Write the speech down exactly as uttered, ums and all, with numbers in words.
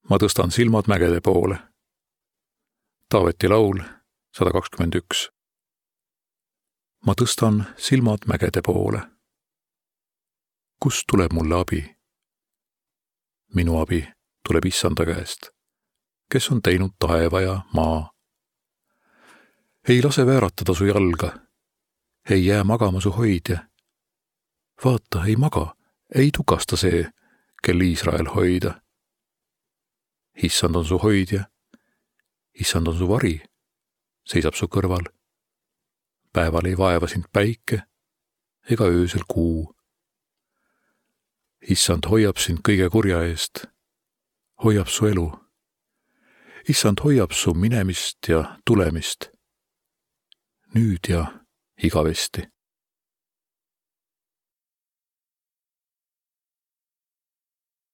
Ma tõstan silmad mägede poole. Taaveti laul sada kakskümmend üks. Ma tõstan silmad mägede poole. Kust tuleb mulle abi? Minu abi tuleb Issanda käest, kes on teinud taeva ja maa. Ei lase vääratada su jalga, ei jää magama su hoidja. Vaata, ei maga, ei tukasta see, kel Iisrael hoida. Issand on su hoidja, Issand on su vari, seisab su kõrval. Päeval ei vaeva sind päike ega öösel kuu. Issand hoiab sind kõige kurja eest, hoiab su elu. Issand hoiab su minemist ja tulemist, nüüd ja igavesti.